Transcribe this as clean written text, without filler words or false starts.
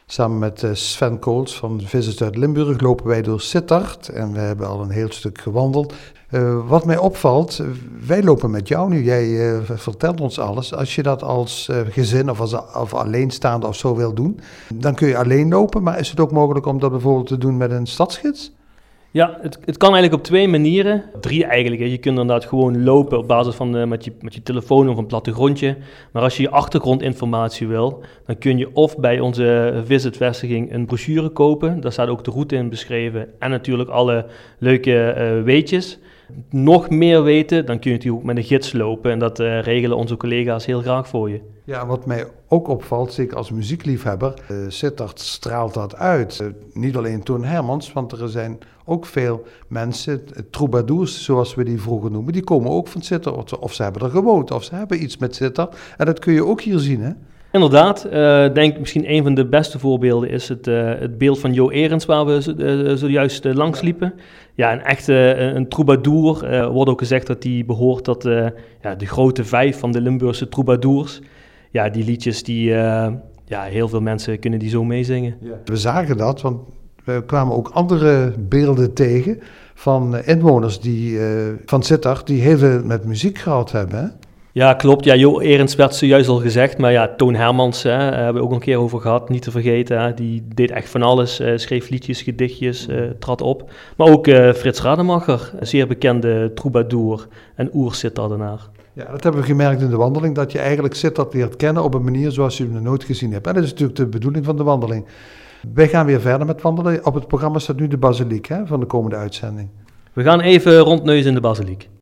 Samen met Sven Kools van Visit uit Limburg lopen wij door Sittard en we hebben al een heel stuk gewandeld. Wat mij opvalt, wij lopen met jou nu, jij vertelt ons alles. Als je dat als gezin of alleenstaande of zo wil doen, dan kun je alleen lopen. Maar is het ook mogelijk om dat bijvoorbeeld te doen met een stadsgids? Ja, het kan eigenlijk op 2 manieren. 3 eigenlijk. Hè. Je kunt inderdaad gewoon lopen op basis van met je telefoon of een plattegrondje. Maar als je je achtergrondinformatie wil, dan kun je of bij onze Visit-vestiging een brochure kopen. Daar staat ook de route in beschreven en natuurlijk alle leuke weetjes. Nog meer weten, dan kun je natuurlijk ook met een gids lopen. En dat regelen onze collega's heel graag voor je. Ja, wat mij ook opvalt, zeker als muziekliefhebber, Sittard straalt dat uit. Niet alleen Toon Hermans, want er zijn ook veel mensen, troubadours zoals we die vroeger noemen, die komen ook van Sittard. Of ze hebben er gewoond, of ze hebben iets met Sittard. En dat kun je ook hier zien, hè? Inderdaad, denk misschien een van de beste voorbeelden is het beeld van Jo Erens waar we zojuist langs liepen. Ja, een echte een troubadour. Wordt ook gezegd dat hij behoort tot de grote 5 van de Limburgse troubadours. Ja, die liedjes, heel veel mensen kunnen die zo meezingen. Ja. We zagen dat, want we kwamen ook andere beelden tegen van inwoners van Sittard die heel veel met muziek gehad hebben, hè? Ja, klopt. Ja, Jo Erens werd zojuist al gezegd, maar ja, Toon Hermans hebben we ook een keer over gehad, niet te vergeten. Hè, die deed echt van alles, schreef liedjes, gedichtjes, trad op. Maar ook Frits Rademacher, een zeer bekende troubadour en oer-Sittard-enaar. Ja, dat hebben we gemerkt in de wandeling, dat je eigenlijk Sittard leert kennen op een manier zoals je hem nog nooit gezien hebt. En dat is natuurlijk de bedoeling van de wandeling. Wij gaan weer verder met wandelen. Op het programma staat nu de basiliek, hè, van de komende uitzending. We gaan even rondneuzen in de basiliek.